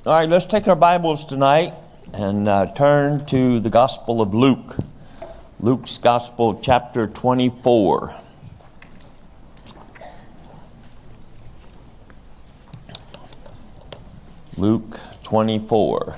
All right, let's take our Bibles tonight and turn to the Gospel of Luke. Luke's Gospel, chapter 24. Luke 24.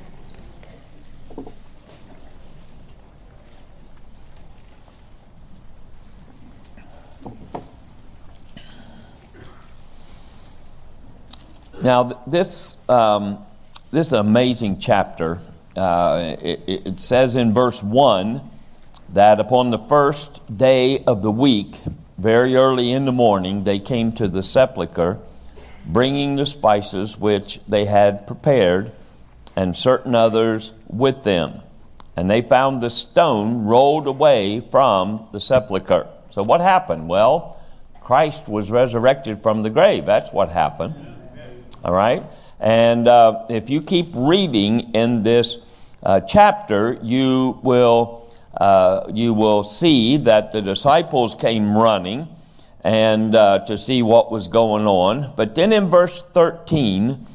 Now, this is an amazing chapter. It says in verse 1 that upon the first day of the week, very early in the morning, they came to the sepulchre, bringing the spices which they had prepared, and certain others with them. And they found the stone rolled away from the sepulchre. So what happened? Well, Christ was resurrected from the grave. That's what happened. All right? And if you keep reading in this chapter, you will see that the disciples came running and to see what was going on. But then in verse 13,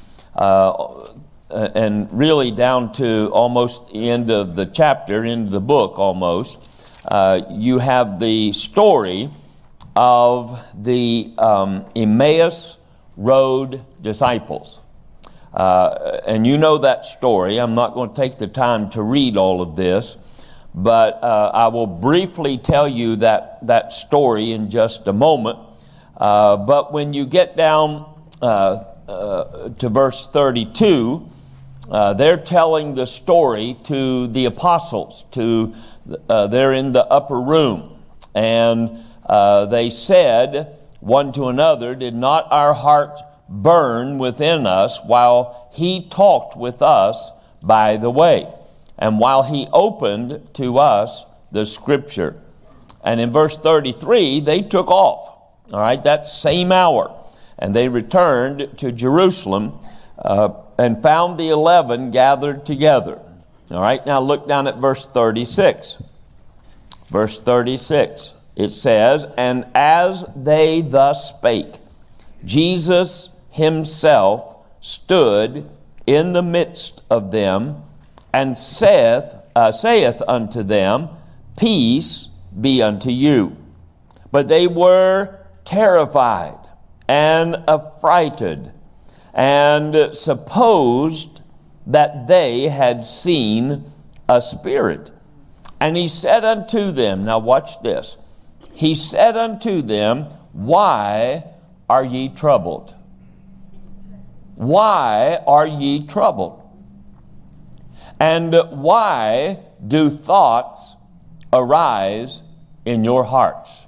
and really down to almost the end of the chapter, into the book almost, you have the story of the Emmaus Road disciples. And you know that story. I'm not going to take the time to read all of this, but I will briefly tell you that story in just a moment. But when you get down to verse 32, they're telling the story to the apostles. They're in the upper room, and they said one to another, "Did not our hearts burn within us while he talked with us by the way, and while he opened to us the scripture?" And in verse 33, they took off, all right, that same hour, and they returned to Jerusalem and found the 11 gathered together. All right, now look down at verse 36. Verse 36. It says, "And as they thus spake, Jesus himself stood in the midst of them, and saith unto them, Peace be unto you. But they were terrified and affrighted, and supposed that they had seen a spirit. And he said unto them," now watch this, "He said unto them, Why are ye troubled? Why are ye troubled? And why do thoughts arise in your hearts?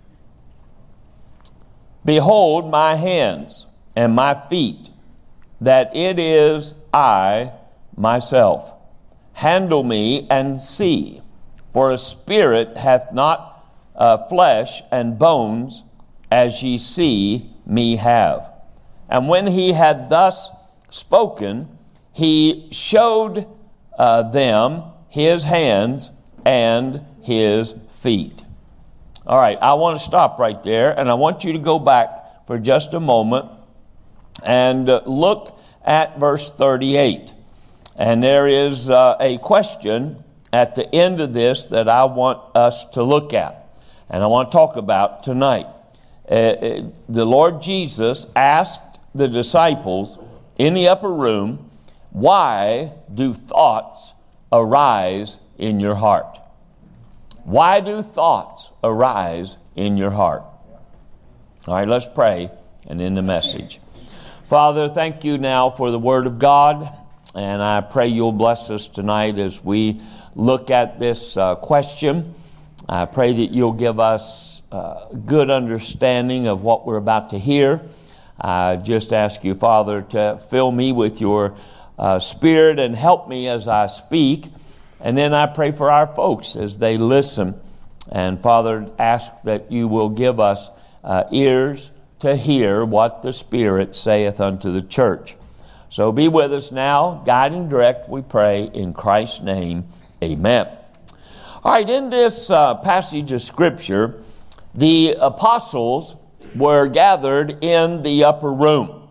Behold my hands and my feet, that it is I myself. Handle me and see, for a spirit hath not flesh and bones, as ye see me have." And when he had thus spoken, he showed them his hands and his feet. All right, I want to stop right there, and I want you to go back for just a moment and look at verse 38. And there is a question at the end of this that I want us to look at, and I want to talk about tonight. The Lord Jesus asked the disciples in the upper room, "Why do thoughts arise in your heart?" Why do thoughts arise in your heart? All right, let's pray and end the message. Father, thank you now for the Word of God, and I pray you'll bless us tonight as we look at this question. I pray that you'll give us good understanding of what we're about to hear. I just ask you, Father, to fill me with your Spirit and help me as I speak. And then I pray for our folks as they listen. And Father, ask that you will give us ears to hear what the Spirit saith unto the church. So be with us now, guide and direct, we pray, in Christ's name, amen. All right, in this passage of Scripture, the apostles were gathered in the upper room.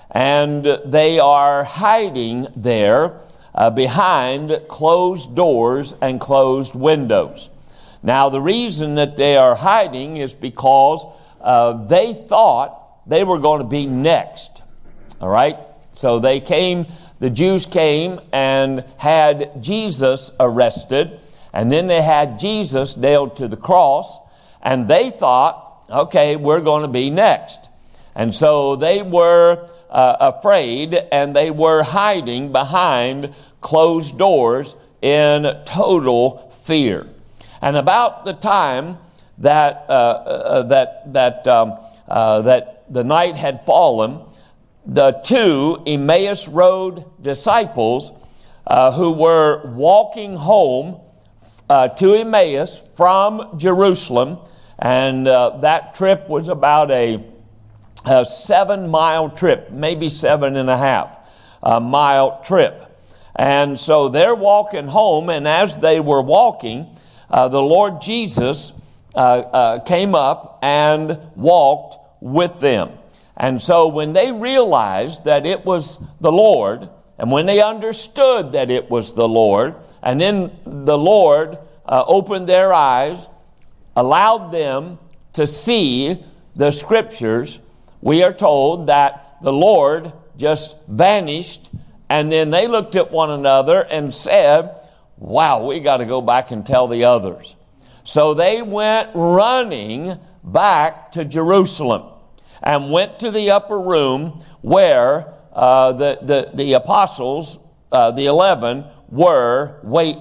and they are hiding there behind closed doors and closed windows. Now, the reason that they are hiding is because they thought they were going to be next. All right? So the Jews came and had Jesus arrested, and then they had Jesus nailed to the cross, and they thought, okay, we're going to be next. And so they were afraid, and they were hiding behind closed doors in total fear. And about the time that the night had fallen, the two Emmaus Road disciples who were walking home to Emmaus from Jerusalem, and that trip was about a 7-mile trip, maybe 7.5 mile trip. And so they're walking home, and as they were walking, the Lord Jesus came up and walked with them. And so when they realized that it was the Lord, and when they understood that it was the Lord, and then the Lord opened their eyes, allowed them to see the Scriptures, we are told that the Lord just vanished, and then they looked at one another and said, wow, we got to go back and tell the others. So they went running back to Jerusalem and went to the upper room where the apostles, the 11, were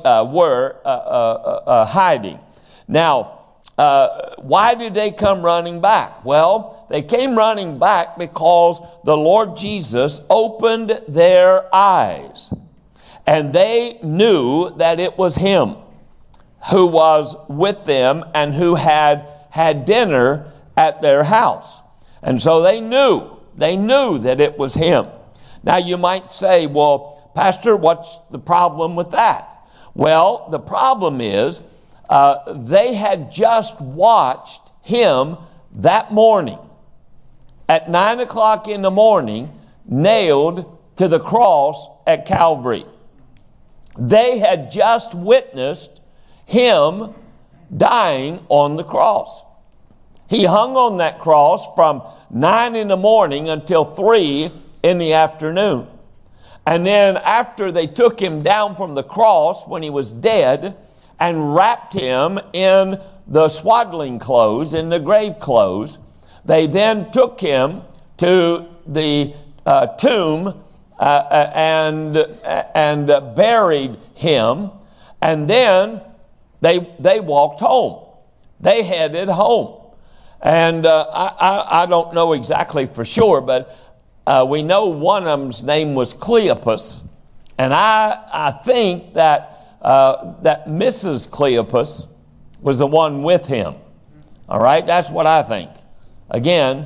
hiding. Now, why did they come running back? Well, they came running back because the Lord Jesus opened their eyes, and they knew that it was Him who was with them and who had dinner at their house. And so they knew that it was Him. Now you might say, well, Pastor, what's the problem with that? Well, the problem is they had just watched Him that morning at 9 o'clock in the morning, nailed to the cross at Calvary. They had just witnessed Him dying on the cross. He hung on that cross from 9 in the morning until 3 in the afternoon. And then after they took Him down from the cross when He was dead and wrapped Him in the swaddling clothes, in the grave clothes, they then took Him to the tomb and buried Him, and then they walked home. They headed home. And I don't know exactly for sure, but we know one of them's name was Cleopas, and I think that Mrs. Cleopas was the one with him. All right, that's what I think. Again,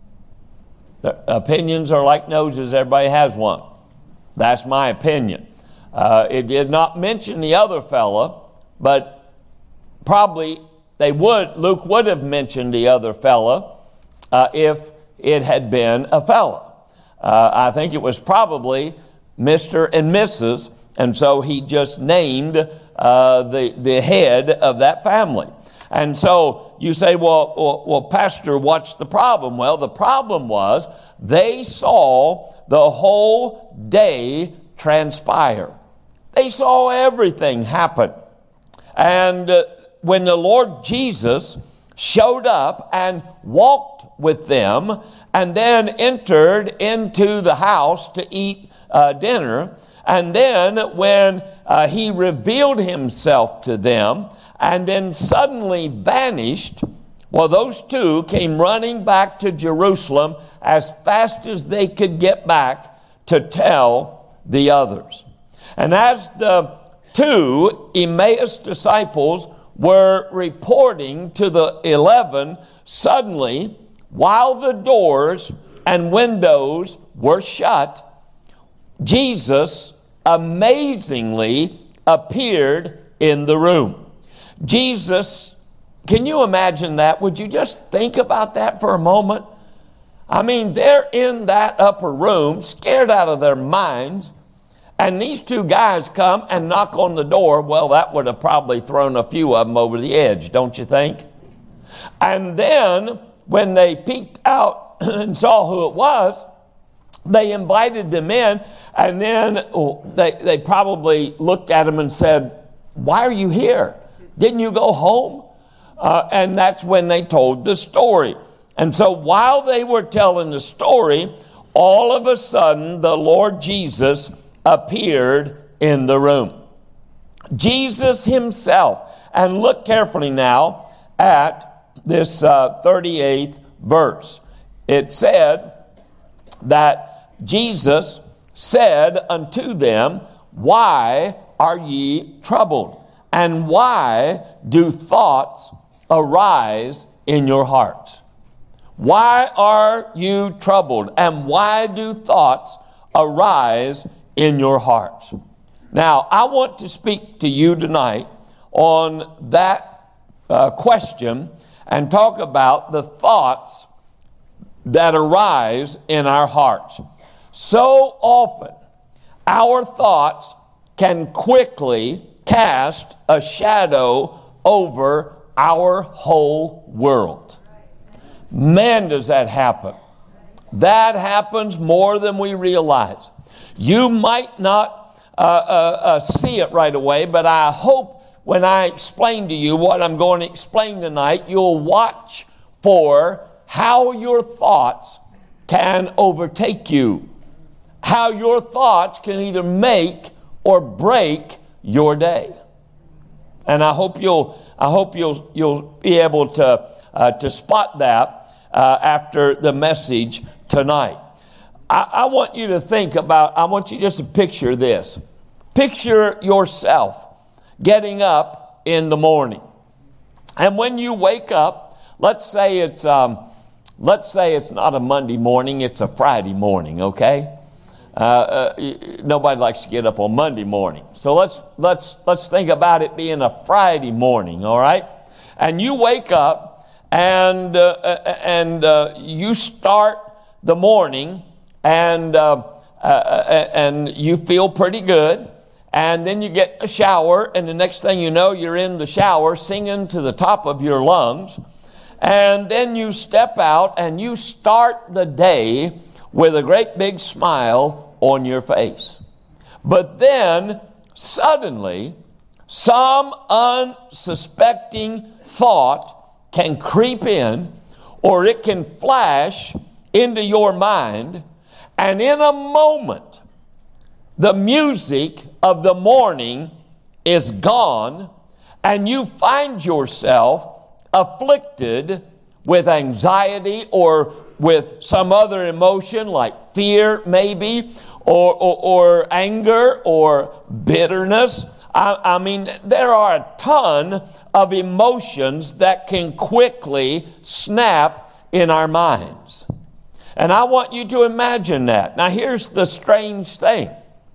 the opinions are like noses. Everybody has one. That's my opinion. It did not mention the other fella, but probably Luke would have mentioned the other fella if it had been a fella. I think it was probably Mr. and Mrs., and so he just named the head of that family. And so you say, well, Pastor, what's the problem? Well, the problem was they saw the whole day transpire. They saw everything happen. And when the Lord Jesus showed up and walked with them and then entered into the house to eat dinner, and then when He revealed Himself to them and then suddenly vanished, well, those two came running back to Jerusalem as fast as they could get back to tell the others. And as the two Emmaus disciples were reporting to the 11, suddenly, while the doors and windows were shut, Jesus amazingly appeared in the room. Jesus, can you imagine that? Would you just think about that for a moment? I mean, they're in that upper room, scared out of their minds, and these two guys come and knock on the door. Well, that would have probably thrown a few of them over the edge, don't you think? And then when they peeked out and saw who it was, they invited them in, and then they probably looked at them and said, "Why are you here? Didn't you go home?" And that's when they told the story. And so while they were telling the story, all of a sudden the Lord Jesus appeared in the room. Jesus himself. And look carefully now at this 38th verse. It said that Jesus said unto them, "Why are ye troubled? And why do thoughts arise in your hearts?" Why are you troubled? And why do thoughts arise in your hearts? Now, I want to speak to you tonight on that question and talk about the thoughts that arise in our hearts. So often, our thoughts can quickly cast a shadow over our whole world. Man, does that happen. That happens more than we realize. You might not see it right away, but I hope when I explain to you what I'm going to explain tonight, you'll watch for how your thoughts can overtake you. How your thoughts can either make or break your day. And I hope you'll be able to spot that after the message tonight. I want you to think about, I want you just to picture this. Picture yourself getting up in the morning. And when you wake up, let's say it's not a Monday morning, it's a Friday morning, okay? Nobody likes to get up on Monday morning. So let's think about it being a Friday morning, all right? And you wake up and you start the morning and you feel pretty good. And then you get a shower, and the next thing you know, you're in the shower singing to the top of your lungs. And then you step out and you start the day with a great big smile on your face. But then suddenly some unsuspecting thought can creep in, or it can flash into your mind, and in a moment the music of the morning is gone, and you find yourself afflicted with anxiety or with some other emotion like fear maybe, or anger or bitterness. I mean, there are a ton of emotions that can quickly snap in our minds. And I want you to imagine that. Now here's the strange thing.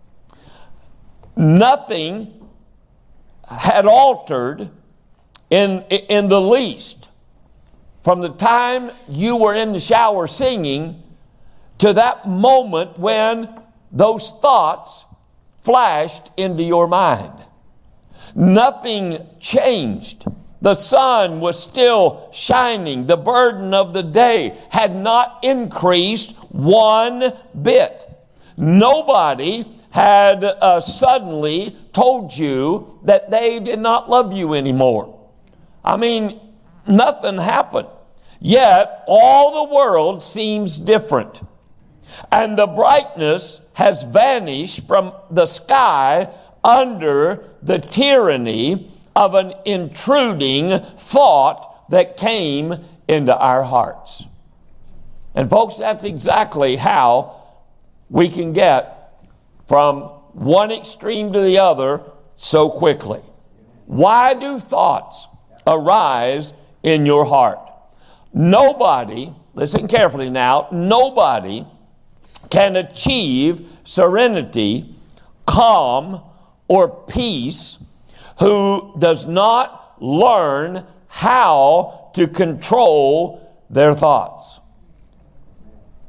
Nothing had altered in the least from the time you were in the shower singing to that moment when those thoughts flashed into your mind. Nothing changed. The sun was still shining. The burden of the day had not increased one bit. Nobody had suddenly told you that they did not love you anymore. I mean, nothing happened. Yet all the world seems different. And the brightness has vanished from the sky under the tyranny of an intruding thought that came into our hearts. And folks, that's exactly how we can get from one extreme to the other so quickly. Why do thoughts arise in your heart? Nobody, listen carefully now, nobody can achieve serenity, calm, or peace who does not learn how to control their thoughts.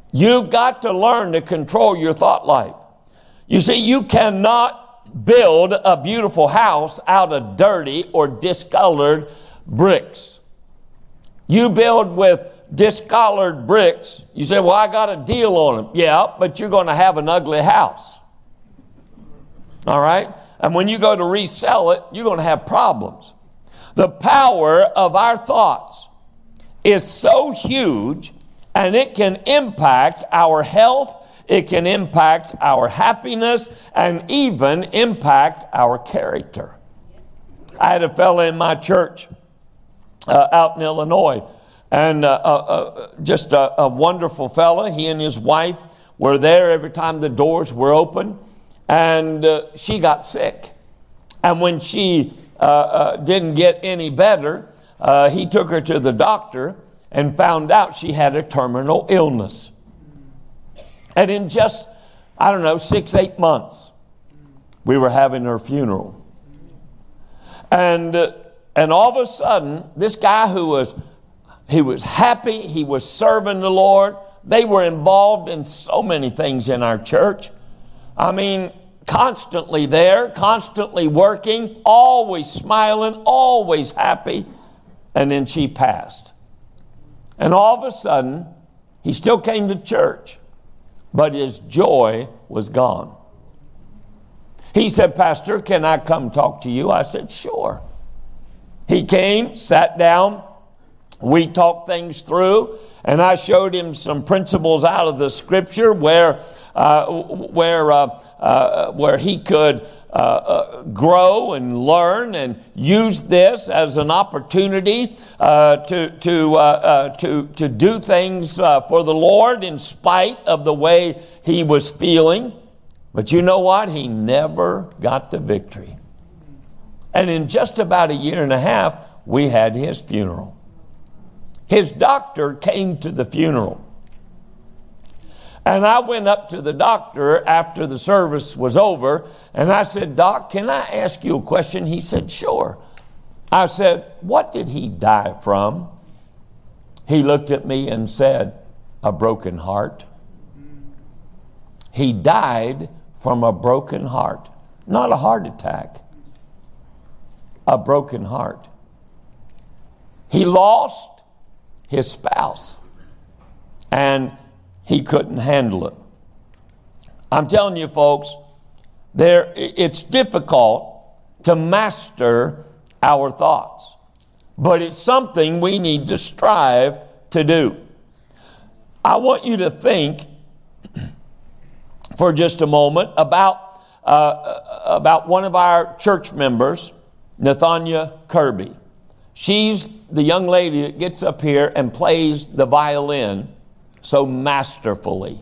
You've got to learn to control your thought life. You see, you cannot build a beautiful house out of dirty or discolored bricks. You build with discolored bricks. You say, well, I got a deal on them. Yeah, but you're going to have an ugly house. All right? And when you go to resell it, you're going to have problems. The power of our thoughts is so huge, and it can impact our health, it can impact our happiness, and even impact our character. I had a fellow in my church out in Illinois, and just a wonderful fellow. He and his wife were there every time the doors were open, and she got sick. And when she didn't get any better, he took her to the doctor and found out she had a terminal illness. And in just, 6-8 months, we were having her funeral. And all of a sudden, this guy he was happy, he was serving the Lord. They were involved in so many things in our church. I mean, constantly there, constantly working, always smiling, always happy. And then she passed. And all of a sudden, he still came to church, but his joy was gone. He said, Pastor, can I come talk to you? I said, sure. He came, sat down, we talked things through, and I showed him some principles out of the Scripture where he could grow and learn and use this as an opportunity to do things for the Lord in spite of the way he was feeling. But you know what? He never got the victory. And in just about 1.5 years, we had his funeral. His doctor came to the funeral. And I went up to the doctor after the service was over, and I said, Doc, can I ask you a question? He said, sure. I said, what did he die from? He looked at me and said, a broken heart. He died from a broken heart, not a heart attack, a broken heart. He lost his spouse, and he couldn't handle it. I'm telling you, folks, it's difficult to master our thoughts, but it's something we need to strive to do. I want you to think for just a moment about one of our church members, Nathania Kirby. She's the young lady that gets up here and plays the violin so masterfully.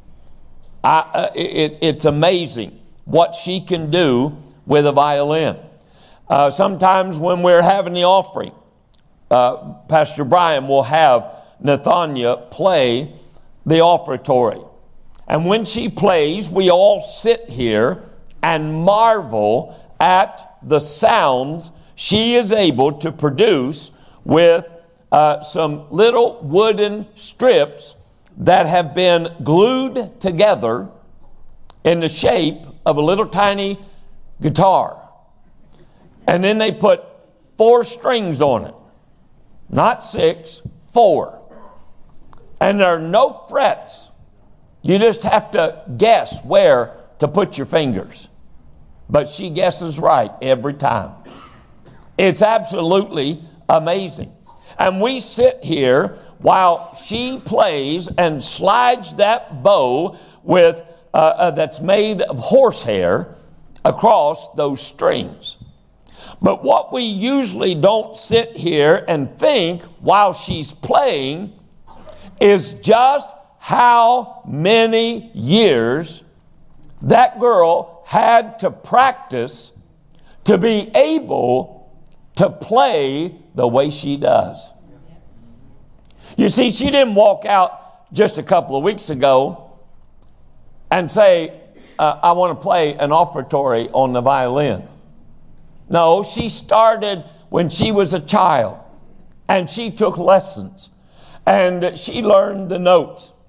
It's amazing what she can do with a violin. Sometimes when we're having the offering, Pastor Brian will have Nathania play the offertory. And when she plays, we all sit here and marvel at the sounds she is able to produce with some little wooden strips that have been glued together in the shape of a little tiny guitar. And then they put 4 strings on it. Not 6, 4. And there are no frets. You just have to guess where to put your fingers. But she guesses right every time. It's absolutely amazing. And we sit here while she plays and slides that bow with that's made of horsehair across those strings. But what we usually don't sit here and think while she's playing is just how many years that girl had to practice to be able to play the way she does. You see, she didn't walk out just a couple of weeks ago and say, I want to play an offertory on the violin. No, she started when she was a child, and she took lessons, and she learned the notes,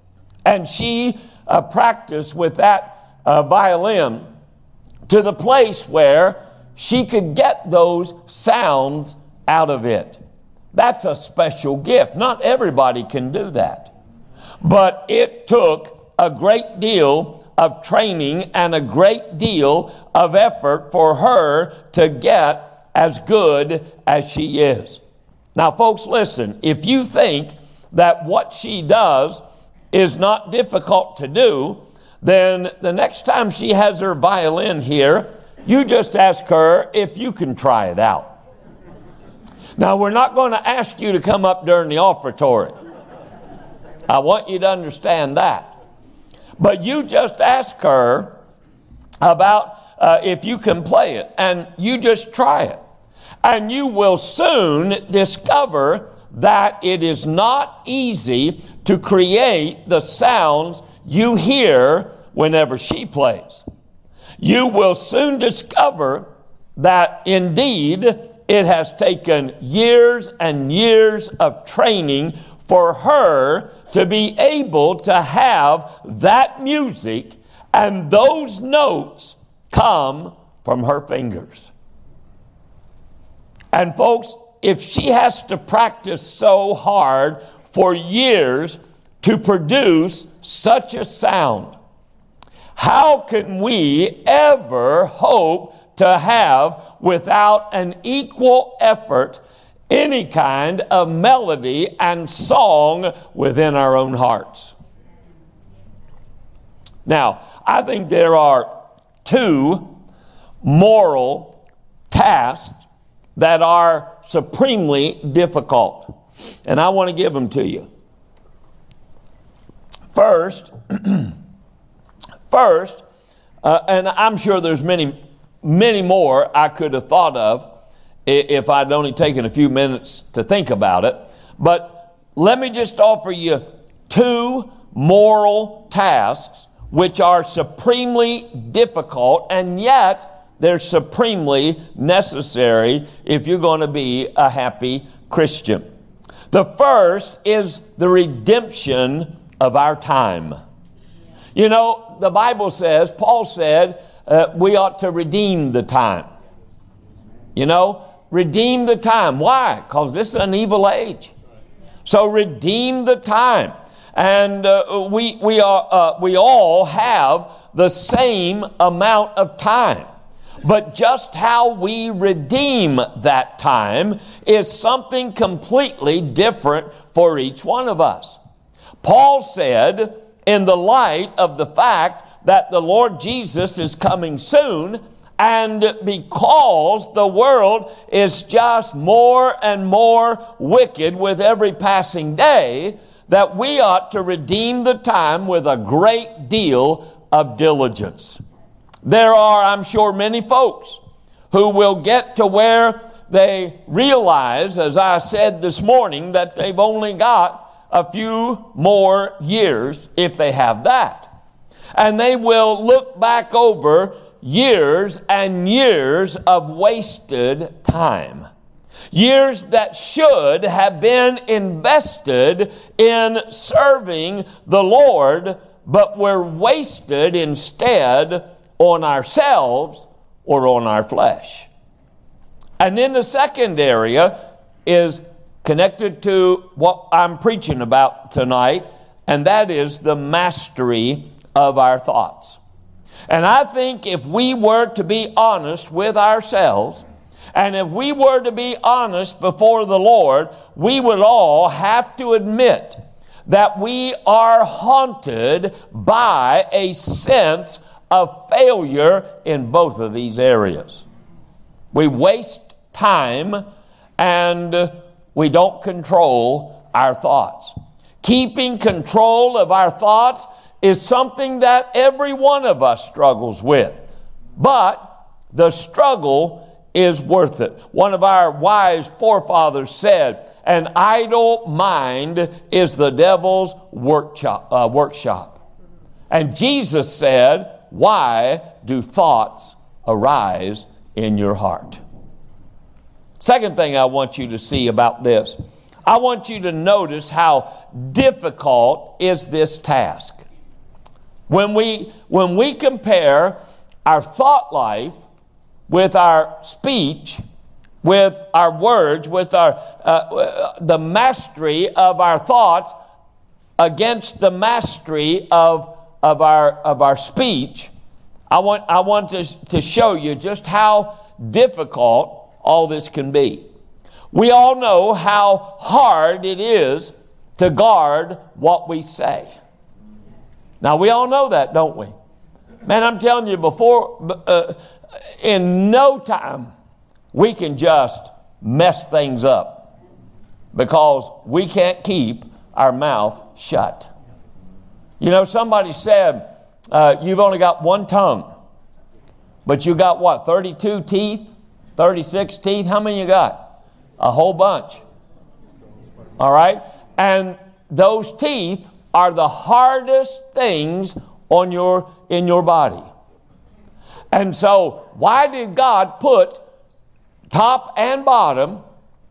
And she practiced with that violin to the place where she could get those sounds out of it. That's a special gift. Not everybody can do that. But it took a great deal of training and a great deal of effort for her to get as good as she is. Now, folks, listen. If you think that what she does is not difficult to do, then the next time she has her violin here, you just ask her if you can try it out. Now, we're not going to ask you to come up during the offertory. I want you to understand that. But you just ask her about if you can play it, and you just try it. And you will soon discover that it is not easy to create the sounds you hear whenever she plays. You will soon discover that indeed it has taken years and years of training for her to be able to have that music and those notes come from her fingers. And folks, if she has to practice so hard for years to produce such a sound, how can we ever hope to have, without an equal effort, any kind of melody and song within our own hearts? Now, I think there are two moral tasks that are supremely difficult, and I want to give them to you. First, and I'm sure there's many more I could have thought of if I'd only taken a few minutes to think about it. But let me just offer you two moral tasks which are supremely difficult, and yet they're supremely necessary if you're going to be a happy Christian. The first is the redemption of our time. You know, the Bible says, Paul said, we ought to redeem the time. You know, redeem the time. Why? Because this is an evil age. So redeem the time. And we all have the same amount of time. But just how we redeem that time is something completely different for each one of us. Paul said, in the light of the fact that the Lord Jesus is coming soon, and because the world is just more and more wicked with every passing day, that we ought to redeem the time with a great deal of diligence. There are, I'm sure, many folks who will get to where they realize, as I said this morning, that they've only got a few more years, if they have that. And they will look back over years and years of wasted time. Years that should have been invested in serving the Lord, but were wasted instead on ourselves or on our flesh. And then the second area is connected to what I'm preaching about tonight, and that is the mastery of our thoughts. And I think if we were to be honest with ourselves, and if we were to be honest before the Lord, we would all have to admit that we are haunted by a sense of failure in both of these areas. We waste time and we don't control our thoughts. Keeping control of our thoughts is something that every one of us struggles with. But the struggle is worth it. One of our wise forefathers said, an idle mind is the devil's workshop. And Jesus said, why do thoughts arise in your heart? Second thing I want you to see about this, I want you to notice how difficult is this task. When we compare our thought life with our speech, with our words, with the mastery of our thoughts against the mastery of our speech, I want to show you just how difficult all this can be. We all know how hard it is to guard what we say. Now, we all know that, don't we? Man, I'm telling you, in no time, we can just mess things up because we can't keep our mouth shut. You know, somebody said, you've only got one tongue, but you got what, 32 teeth, 36 teeth? How many you got? A whole bunch. All right? And those teeth are the hardest things in your body. And so, why did God put top and bottom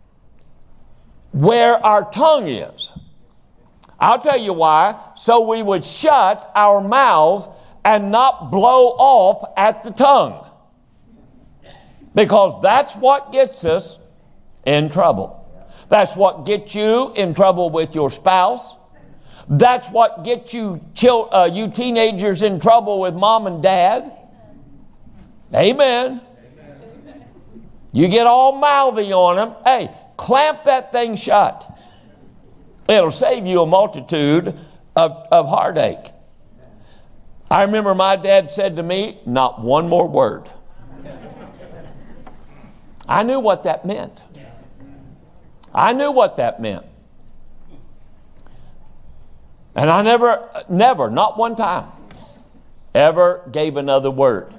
where our tongue is? I'll tell you why. So we would shut our mouths and not blow off at the tongue. Because that's what gets us in trouble. That's what gets you in trouble with your spouse. That's what gets you teenagers in trouble with mom and dad. Amen. You get all mouthy on them. Hey, clamp that thing shut. It'll save you a multitude of heartache. I remember my dad said to me, not one more word. I knew what that meant. I knew what that meant. And I never, not one time, ever gave another word.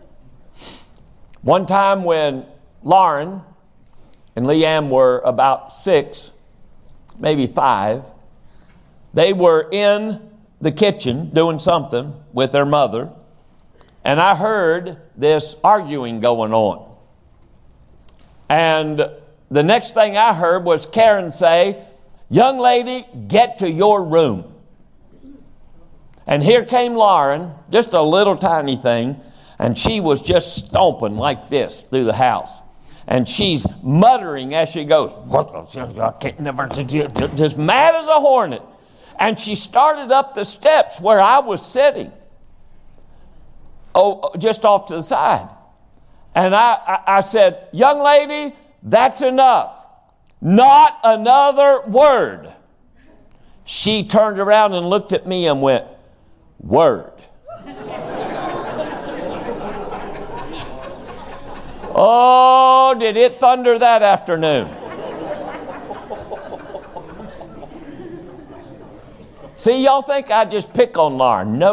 One time when Lauren and Leanne were about 6, maybe 5, they were in the kitchen doing something with their mother, and I heard this arguing going on. And the next thing I heard was Karen say, "Young lady, get to your room." And here came Lauren, just a little tiny thing, and she was just stomping like this through the house. And she's muttering as she goes, just mad as a hornet. And she started up the steps where I was sitting, just off to the side. And I said, "Young lady, that's enough. Not another word." She turned around and looked at me and went, "Word." Oh, did it thunder that afternoon. See, y'all think I just pick on Lauren. No.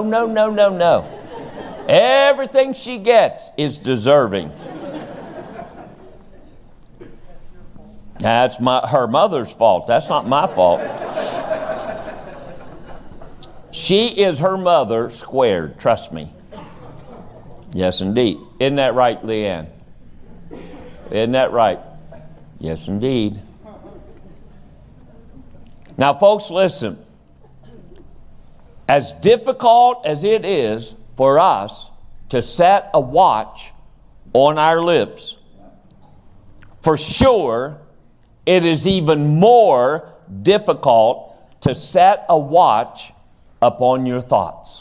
Everything she gets is deserving. That's her mother's fault. That's not my fault. She is her mother squared, trust me. Yes, indeed. Isn't that right, Leanne? Isn't that right? Yes, indeed. Now, folks, listen. As difficult as it is for us to set a watch on our lips, for sure, it is even more difficult to set a watch upon your thoughts.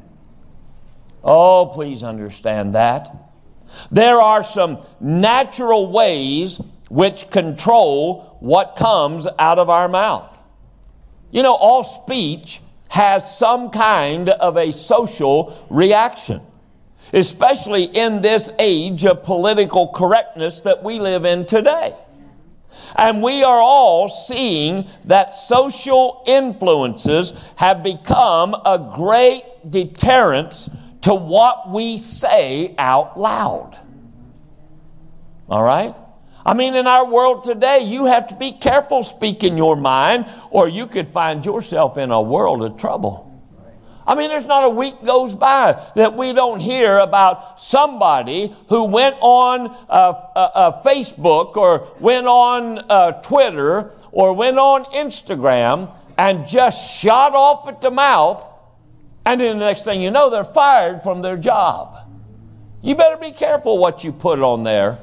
Oh, please understand that. There are some natural ways which control what comes out of our mouth. You know, all speech has some kind of a social reaction, especially in this age of political correctness that we live in today. And we are all seeing that social influences have become a great deterrence to what we say out loud. All right? I mean, in our world today, you have to be careful speaking your mind, or you could find yourself in a world of trouble. I mean, there's not a week goes by that we don't hear about somebody who went on Facebook or went on Twitter or went on Instagram and just shot off at the mouth, and then the next thing you know, they're fired from their job. You better be careful what you put on there.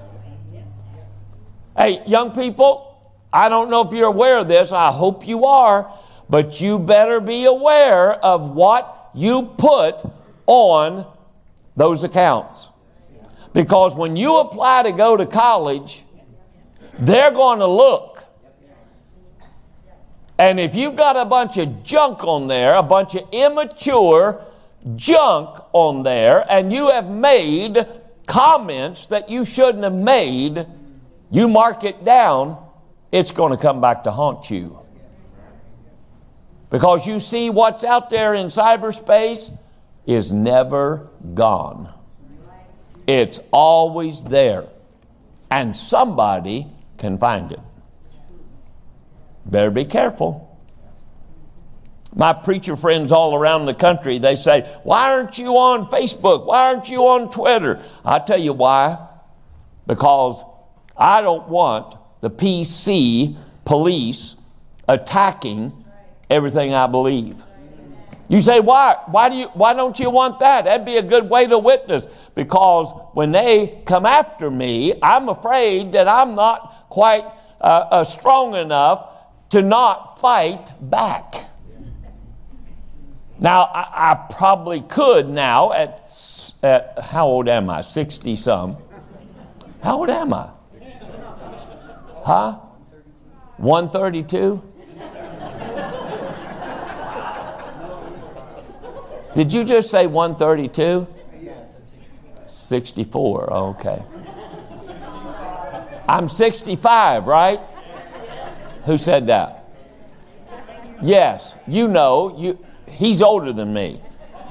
Hey, young people, I don't know if you're aware of this. I hope you are. But you better be aware of what you put on those accounts. Because when you apply to go to college, they're going to look. And if you've got a bunch of junk on there, a bunch of immature junk on there, and you have made comments that you shouldn't have made, you mark it down, it's going to come back to haunt you. Because you see, what's out there in cyberspace is never gone. It's always there. And somebody can find it. Better be careful. My preacher friends all around the country, they say, why aren't you on Facebook? Why aren't you on Twitter? I tell you why. Because I don't want the PC police attacking everything I believe. You say, why? Why don't you want that? That'd be a good way to witness. Because when they come after me, I'm afraid that I'm not quite strong enough to not fight back. Now, I probably could now at how old am I? 60-some. How old am I? Huh? 132? Did you just say 132? 64, okay. I'm 65, right? Who said that? Yes, you know, he's older than me.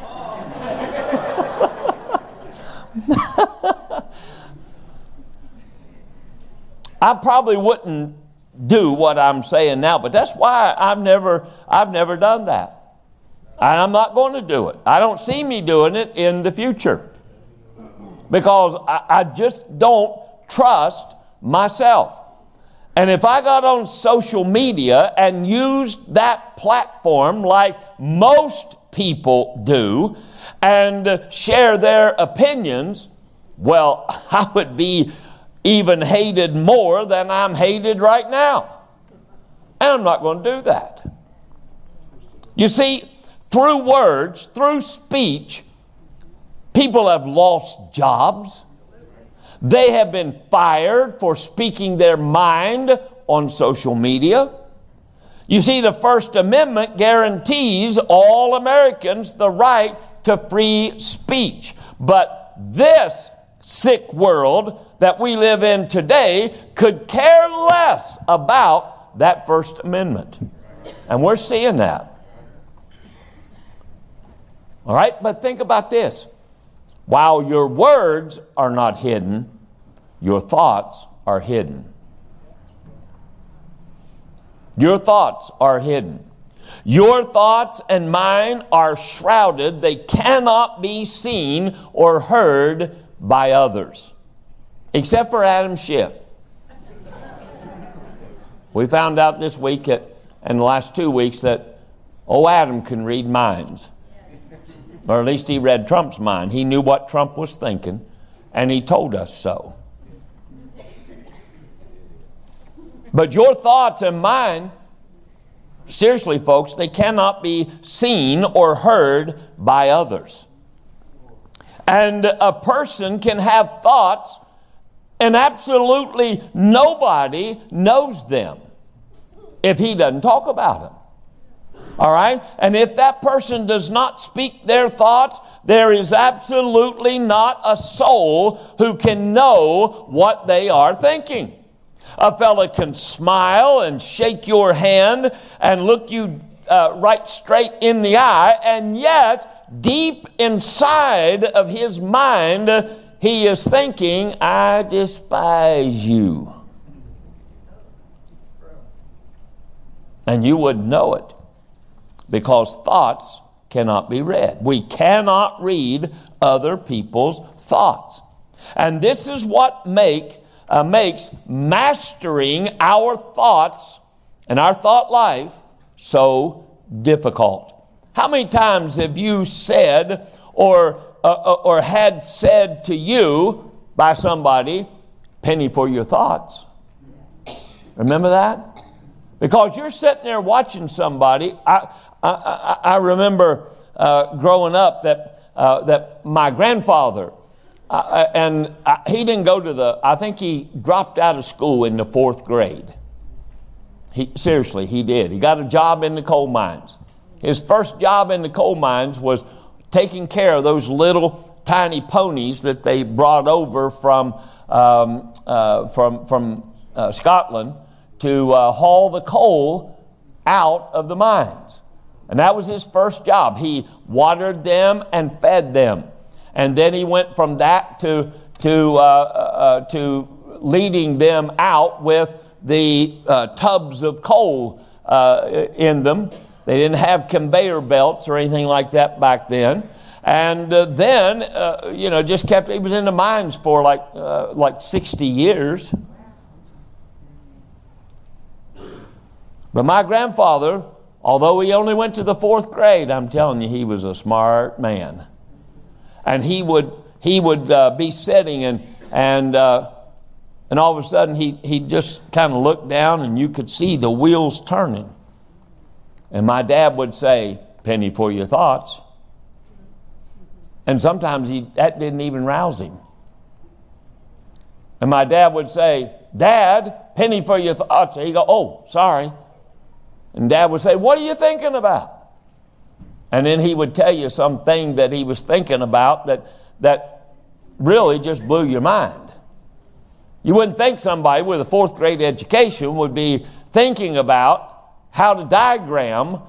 I probably wouldn't do what I'm saying now, but that's why I've never done that. And I'm not going to do it. I don't see me doing it in the future. Because I just don't trust myself. And if I got on social media and used that platform like most people do and share their opinions, well, I would be even hated more than I'm hated right now. And I'm not going to do that. You see, through words, through speech, people have lost jobs. They have been fired for speaking their mind on social media. You see, the First Amendment guarantees all Americans the right to free speech. But this sick world that we live in today could care less about that First Amendment. And we're seeing that. All right, but think about this. While your words are not hidden, your thoughts are hidden. Your thoughts are hidden. Your thoughts and mine are shrouded. They cannot be seen or heard by others, except for Adam Schiff. We found out this week and the last 2 weeks that Adam can read minds. Or at least he read Trump's mind. He knew what Trump was thinking, and he told us so. But your thoughts and mine, seriously, folks, they cannot be seen or heard by others. And a person can have thoughts, and absolutely nobody knows them if he doesn't talk about them. All right? And if that person does not speak their thoughts, there is absolutely not a soul who can know what they are thinking. A fella can smile and shake your hand and look you right straight in the eye, and yet deep inside of his mind, he is thinking, I despise you. And you wouldn't know it. Because thoughts cannot be read. We cannot read other people's thoughts. And this is what makes mastering our thoughts and our thought life so difficult. How many times have you said or had said to you by somebody, penny for your thoughts? Remember that? Because you're sitting there watching somebody. I remember growing up that my grandfather, he didn't go to I think he dropped out of school in the 4th grade. Seriously, he did. He got a job in the coal mines. His first job in the coal mines was taking care of those little tiny ponies that they brought over from Scotland to haul the coal out of the mines. And that was his first job. He watered them and fed them. And then he went from that to leading them out with the tubs of coal in them. They didn't have conveyor belts or anything like that back then. And then, just kept, he was in the mines for like 60 years. But my grandfather, although he only went to the 4th grade, I'm telling you, he was a smart man. And he would be sitting and all of a sudden he just kind of looked down and you could see the wheels turning. And my dad would say, penny for your thoughts. And sometimes that didn't even rouse him. And my dad would say, Dad, penny for your thoughts. And he'd go, oh, sorry. And Dad would say, what are you thinking about? And then he would tell you something that he was thinking about that really just blew your mind. You wouldn't think somebody with a 4th grade education would be thinking about how to diagram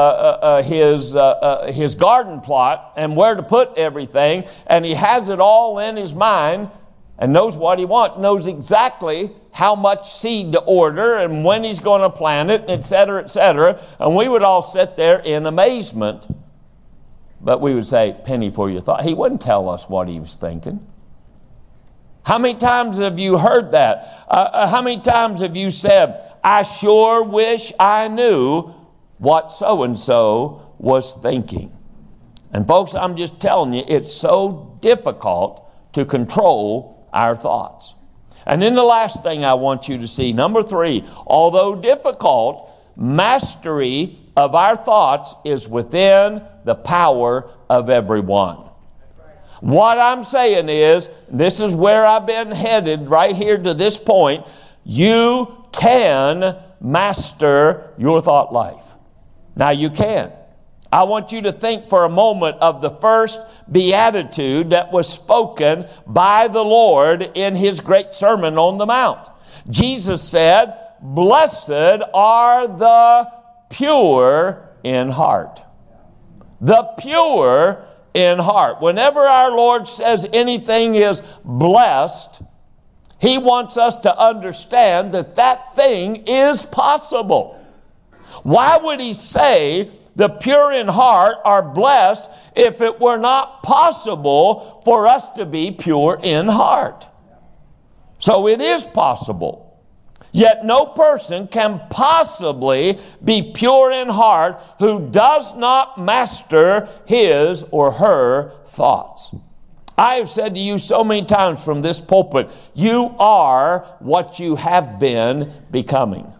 his garden plot and where to put everything, and he has it all in his mind and knows what he wants, knows exactly how much seed to order and when he's going to plant it, et cetera, et cetera. And we would all sit there in amazement, but we would say, penny for your thought. He wouldn't tell us what he was thinking. How many times have you heard that? How many times have you said, I sure wish I knew what so-and-so was thinking? And folks, I'm just telling you, it's so difficult to control our thoughts. And then the last thing I want you to see, number 3, although difficult, mastery of our thoughts is within the power of everyone. What I'm saying is, this is where I've been headed right here to this point, you can master your thought life. Now you can. I want you to think for a moment of the first beatitude that was spoken by the Lord in his great Sermon on the Mount. Jesus said, blessed are the pure in heart. The pure in heart. Whenever our Lord says anything is blessed, he wants us to understand that that thing is possible. Why would he say the pure in heart are blessed if it were not possible for us to be pure in heart? So it is possible. Yet no person can possibly be pure in heart who does not master his or her thoughts. I have said to you so many times from this pulpit, you are what you have been becoming.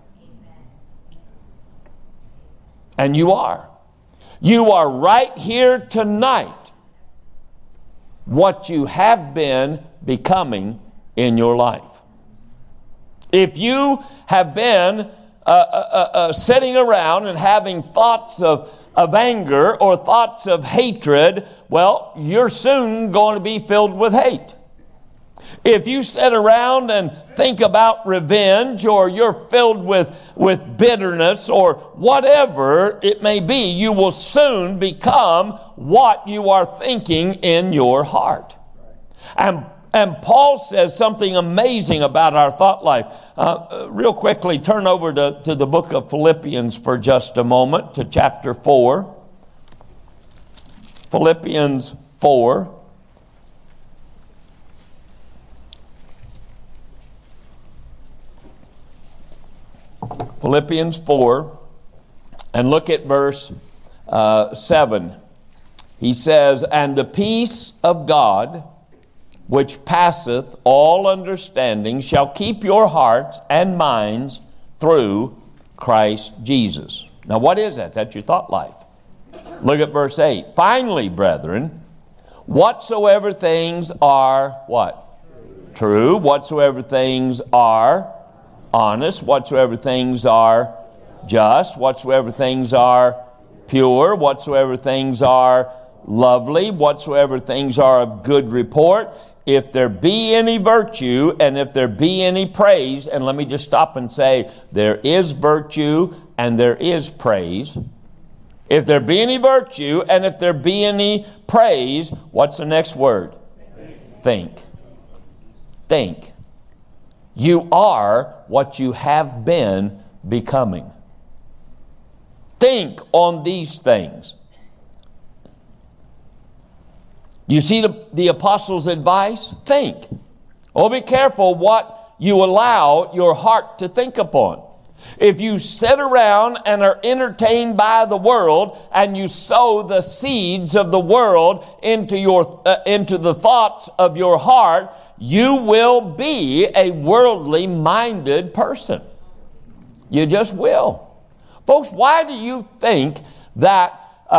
And you are. You are right here tonight what you have been becoming in your life. If you have been sitting around and having thoughts of anger or thoughts of hatred, well, you're soon going to be filled with hate. If you sit around and think about revenge, or you're filled with bitterness or whatever it may be, you will soon become what you are thinking in your heart. And Paul says something amazing about our thought life. Real quickly, turn over to the book of Philippians for just a moment, to chapter 4. Philippians 4. Philippians 4, and look at verse 7. He says, "And the peace of God, which passeth all understanding, shall keep your hearts and minds through Christ Jesus." Now what is that? That's your thought life. Look at verse 8. "Finally, brethren, whatsoever things are," what? True. Whatsoever things are honest, whatsoever things are just, whatsoever things are pure, whatsoever things are lovely, whatsoever things are of good report, if there be any virtue and if there be any praise. And let me just stop and say, there is virtue and there is praise. If there be any virtue and if there be any praise, what's the next word? Think. Think. You are what you have been becoming. Think on these things. You see the apostles' advice? Think. Oh, be careful what you allow your heart to think upon. If you sit around and are entertained by the world and you sow the seeds of the world into the thoughts of your heart, you will be a worldly minded person. You just will. Folks, why do you think that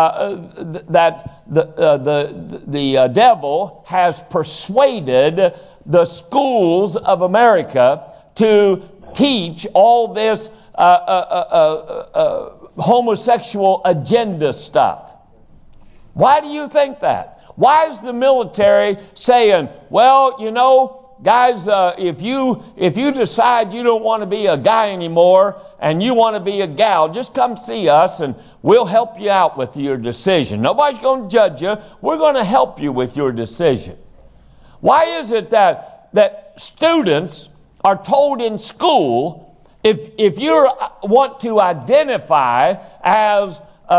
the devil has persuaded the schools of America to teach all this homosexual agenda stuff? Why do you think that? Why is the military saying, well, you know, guys, if you decide you don't want to be a guy anymore and you want to be a gal, just come see us and we'll help you out with your decision. Nobody's going to judge you. We're going to help you with your decision. Why is it that students are told in school, if you want to identify as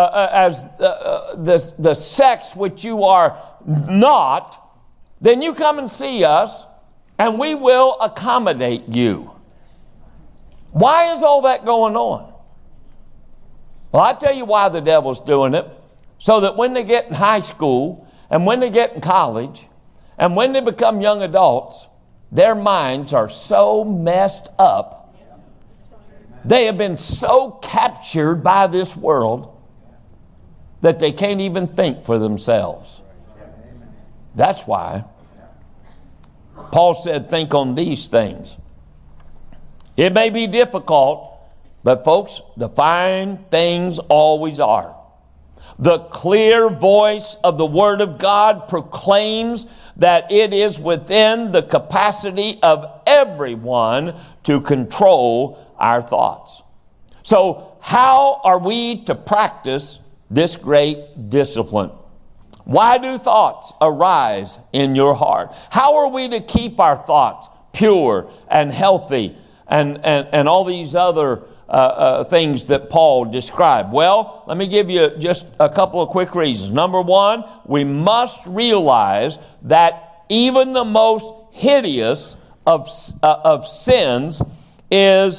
the sex which you are not, then you come and see us and we will accommodate you? Why is all that going on? Well, I tell you why the devil's doing it. So that when they get in high school and when they get in college and when they become young adults, their minds are so messed up. They have been so captured by this world that they can't even think for themselves. That's why Paul said, think on these things. It may be difficult, but folks, the fine things always are. The clear voice of the Word of God proclaims that it is within the capacity of everyone to control our thoughts. So, how are we to practice this great discipline? Why do thoughts arise in your heart? How are we to keep our thoughts pure and healthy and all these other things that Paul described? Well, let me give you just a couple of quick reasons. Number one, we must realize that even the most hideous of sins is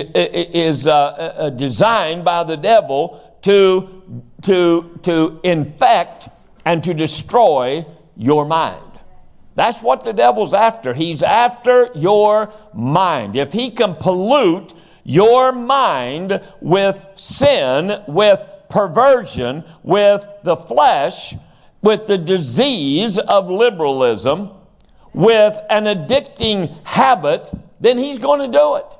designed by the devil to infect and to destroy your mind. That's what the devil's after. He's after your mind. If he can pollute your mind with sin, with perversion, with the flesh, with the disease of liberalism, with an addicting habit, then he's going to do it.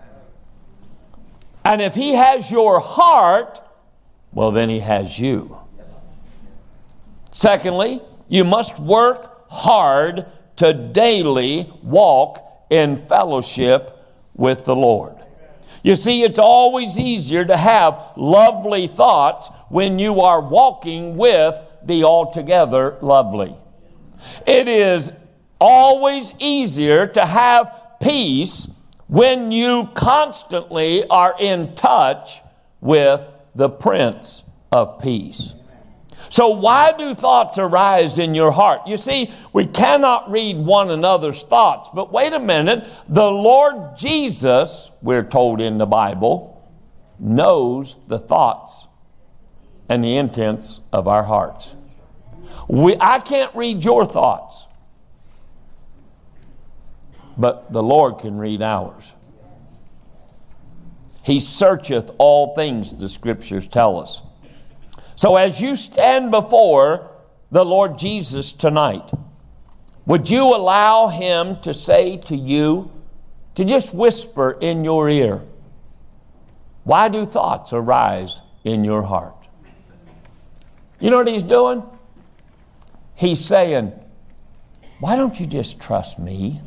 And if he has your heart, well, then he has you. Secondly, you must work hard to daily walk in fellowship with the Lord. You see, it's always easier to have lovely thoughts when you are walking with the altogether lovely. It is always easier to have peace when you constantly are in touch with the Prince of Peace. So why do thoughts arise in your heart? You see, we cannot read one another's thoughts. But wait a minute. The Lord Jesus, we're told in the Bible, knows the thoughts and the intents of our hearts. I can't read your thoughts, but the Lord can read ours. He searcheth all things, the Scriptures tell us. So as you stand before the Lord Jesus tonight, would you allow Him to say to you, to just whisper in your ear, why do thoughts arise in your heart? You know what He's doing? He's saying, why don't you just trust me?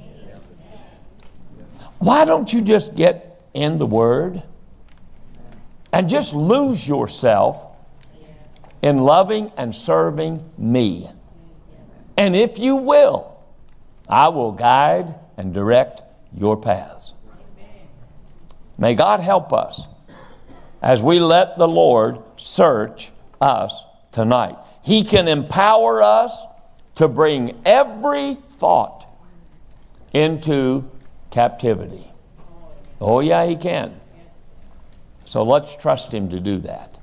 Why don't you just get in the Word and just lose yourself in loving and serving me? And if you will, I will guide and direct your paths. May God help us as we let the Lord search us tonight. He can empower us to bring every thought into captivity. Oh yeah, He can. So let's trust Him to do that.